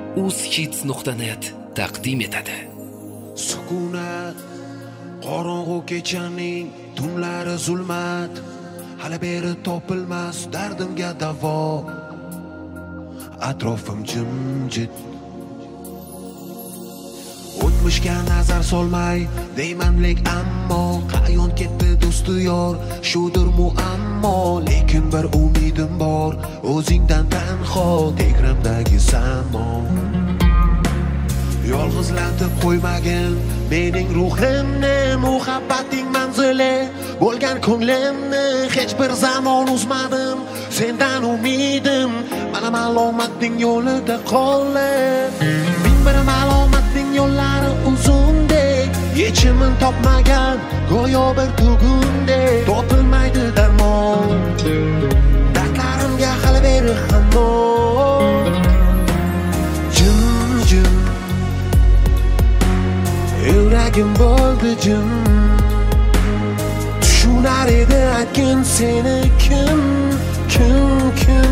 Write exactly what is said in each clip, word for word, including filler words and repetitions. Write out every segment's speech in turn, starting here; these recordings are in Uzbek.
uzhits nuqta net taqdim etadi. Sukunat, qorong'u kechaning tunlari zulmat, hali beri topilmas dardimga davo. Atrofim jimjit, o'tmishga nazar solmay deymanlik, ammo qayon ketdi do'sti yor, shudir muammo. Lekin bir umidim bor, o'zingdan tanho tegramdagi zamon. Yolg'izlatib qo'ymagin mening ruhimni, muhabbating manzili bo'lgan ko'nglimni. Hech bir zamon uzmadim sendan umidim, mana malomatning yo'lida qoldim. Ming bir malomatning yo'llari uzundek, yechimin topmagan go'yo bir tugundek. Topilmaydi darmon, dardlarimga hali beri hamon. Jim jim, yuragim bo'ldi jim. Tushunar edi aytgin seni kim, kim, kim.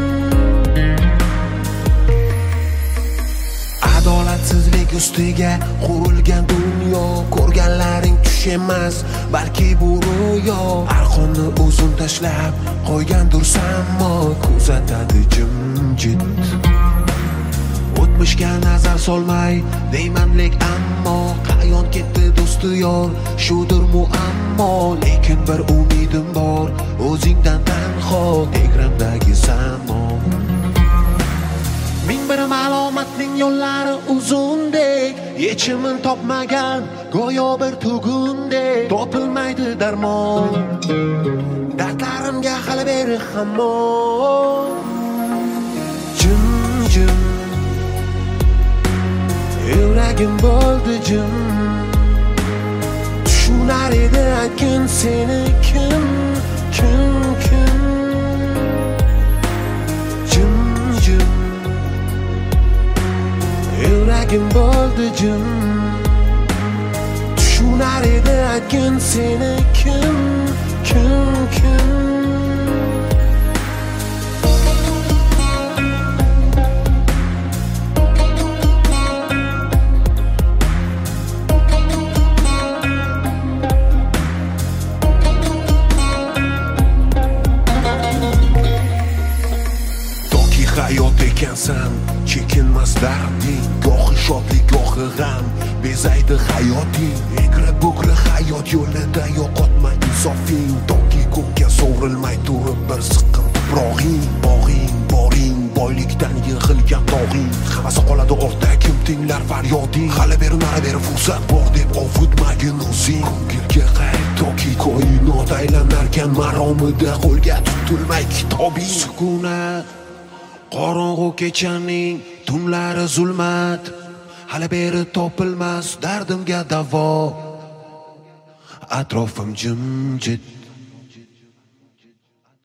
Adolatsizlik ustiga qurilgan dunyo, ko'rganlaring tush emas balki bu ro'yo. Arqonni uzun tashlab qo'ygandir sammo, kuzatadi jimjit. O'tmishga nazar solmay deymanlik, ammo qayon ketdi do'sti yor, shudir muammo. Lekin bir umidim bor, o'zingdan tanho tegramdagi zamon. Ming bir malomatning yo'llari uzundek, yechimin topmagan go'yo bir tugundek. Topilmaydi darmon, dardlarimga hali beri hamon. Jim jim, yuragim bo'ldi jim. Tushunar edi aytgin seni kim, kim, kim. Jim jim, yuragim bo'ldi jim. Tushunar edi aytgin seni kim, kim, kim. Hayot ekansan, chekinmas darding, gohi shodlik, gohi g'am, bezaydi hayoting. Egri bugri hayot yo'lida yo'qotma insofing, toki ko'kka sovrilmay turib bir siqqin tuprog'ing. Bog'ing, boring, boylikdan yig'ilgan tog'ing, hammasi qoladi ortda, kim tinglar faryoding. Hali beri nari beri fursat bor deb ovutmagin o'zing. Ko'ngilga qayt, toki koinot aylanarkan maromida qo'lga tutilmay kitobing. Sukunat, qorong'u kechaning tunlari zulmat, hali beri topilmas dardimga davo. Atrofim jimjit,